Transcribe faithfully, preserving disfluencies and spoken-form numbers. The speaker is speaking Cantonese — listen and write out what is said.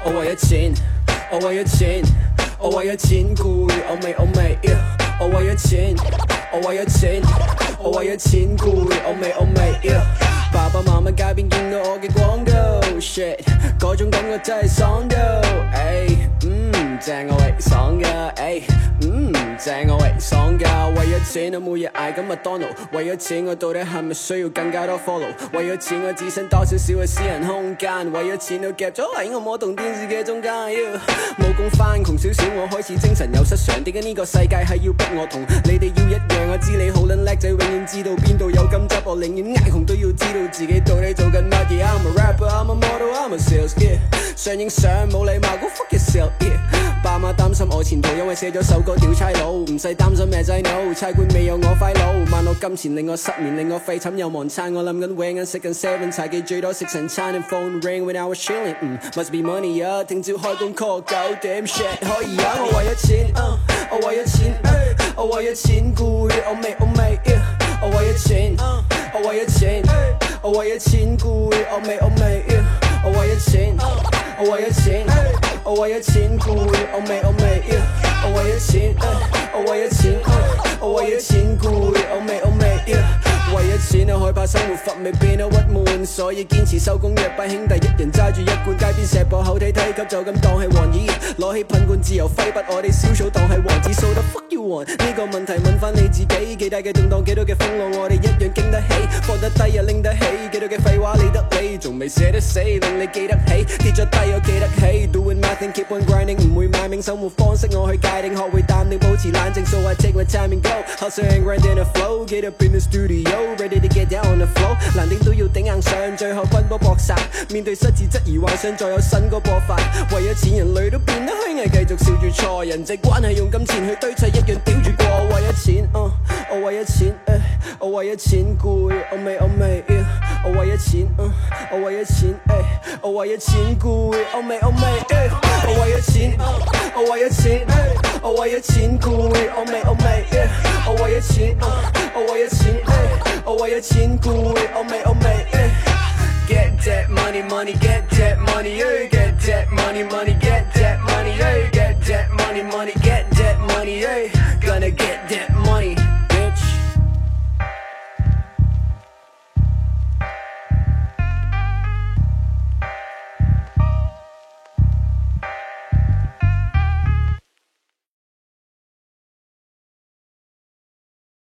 我為咗錢，我為咗錢，我為咗錢攰，我未我未，我為咗錢，我為咗錢，我為咗錢攰，我未我未。爸爸媽媽街邊見到我嘅廣告 ，shit， 嗰種感覺真係爽到，誒，嗯，正我喂爽噶，誒，嗯，正我喂爽噶。為咗錢我每日嗌緊麥當勞，為咗錢我到底係咪需要更加多 follow？ 為咗錢我只想多少少嘅私人空間，為咗錢都夾咗喺我摸動電視嘅中間。冇工返窮少少，我開始精神有失常。點解呢個世界係要逼我同你哋要一樣？我知你好撚叻仔，永遠知道邊度有金執，我寧願挨窮都要知道自己到底做緊乜嘢。I'm a rapper, I'm a model, I'm a sales, yeah。上影相冇禮貌，go fuck yourself, yeah。爸媽擔心我前途，因為寫咗首歌屌差佬，唔使擔心咩仔 no， 差館未有我快佬，萬惡金錢令我失眠，令我廢寢又忘餐，我諗緊 wing 緊食緊 seven， 茶記最多食晨餐 and phone ring when I was chilling， 嗯 must be money 啊，聽朝開工 call 九點 shit 可以啊，我為咗錢，uh, 我為咗錢，我為咗錢攰，我未我未，我為咗錢，我為咗錢，我為咗錢攰，我未我未，我為咗錢，我為咗錢，我為咗錢攰，我未我未，我為咗錢，我為咗錢，我為咗錢攰，我未我未。為咗錢啊，害怕生活乏味變得鬱悶，所以堅持收工約班兄弟一人揸住一罐，街邊石破口睇睇急就咁當係黃衣，攞起噴罐自由揮筆，我哋小草當係王子，so the fuck you want？呢個問題問翻你自己，幾大嘅動盪，幾多嘅風浪，我哋一樣經得起，放得低又拎得起，幾多嘅廢話理得你，仲未捨得死，令你記得起，跌咗低又記得起 ，doing my thing keep on grinding， 唔會賣命生活方式我去界定，學會淡定保持冷靜 ，so I take my time and go，hustle and grind in the flow，get up in the studio。Ready to get down on the floor， 難點都要頂硬上，最後奔波搏殺。面對失智質疑幻想，再有新歌播發。為咗錢，人類都變得虛偽，繼續笑住錯。人際關係用金錢去堆砌，一樣屌住過。我為咗錢，uh, 我為咗錢，uh, 我為咗錢攰，我未我未， yeah, 我為咗錢， uh, 我為咗錢， uh, 我為咗錢攰，我未我未， yeah, 我為咗錢， uh, 我為咗錢， uh, 我為咗錢攰，我未我未， yeah, 我為咗錢， uh, 我為咗錢。Uh, 我為咗錢攰，我未我未 Get that money money, get that money, yeah. Get that money money,